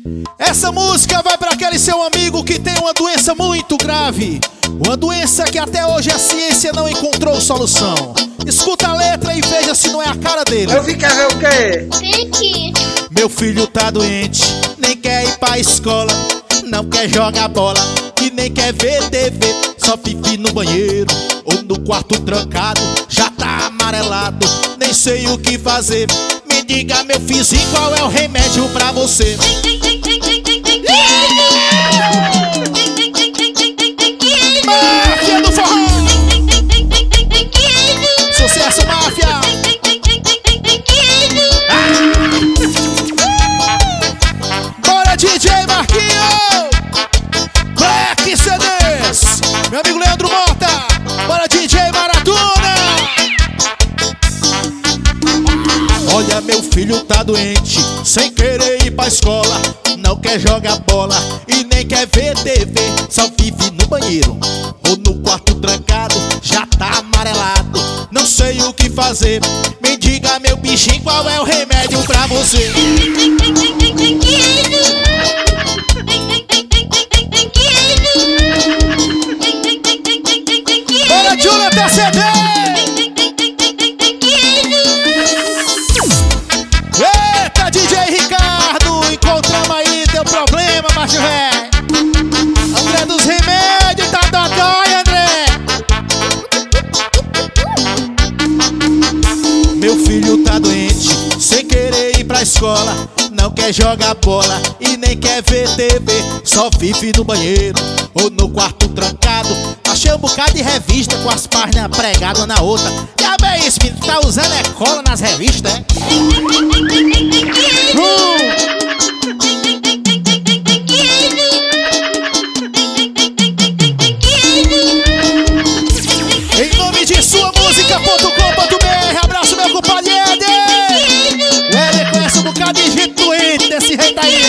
Essa música vai para aquele seu amigo que tem uma doença muito grave, uma doença que até hoje a ciência não encontrou solução. Escuta a letra e veja se não é a cara dele. Eu vi, quer ver o quê? Aqui. Meu filho tá doente, nem quer ir pra escola, não quer jogar bola e nem quer ver TV. Só fica no banheiro ou no quarto trancado, já tá amarelado, nem sei o que fazer. Me diga, meu fizinho, qual é o remédio pra você? Máfia do forró! Sucesso, máfia! Bora, DJ Marquinho! Black CDs! Meu amigo Leandro Mota! Bora, DJ Maratona! Olha, meu filho tá doente, sem querer ir pra escola, não quer jogar bola e nem quer ver TV. Só vive no banheiro ou no quarto trancado, já tá amarelado, não sei o que fazer. Me diga, meu bichinho, qual é o remédio pra você? Bora, Jonathan CD! Eita, DJ Ricardo, encontramos aí teu problema, macho velho. André dos Remédios, tá dodói, André. Meu filho tá doente, sem querer ir pra escola, não quer jogar bola e nem quer ver TV. Só vive no banheiro ou no quarto trancado, achei um bocado de revista com as páginas pregadas na outra. Já bem isso, menino, tá usando é cola nas revistas, é? Em nome de suamusica.com.br, abraço meu compadre Eder. O Eder conhece um bocado de gente doente desse rei daí.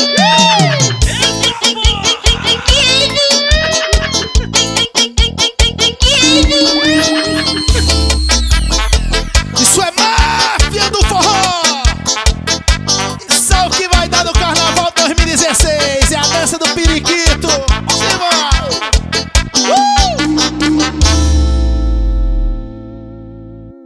Isso é máfia do forró. Isso é o que vai dar no Carnaval 2016. É a dança do periquito.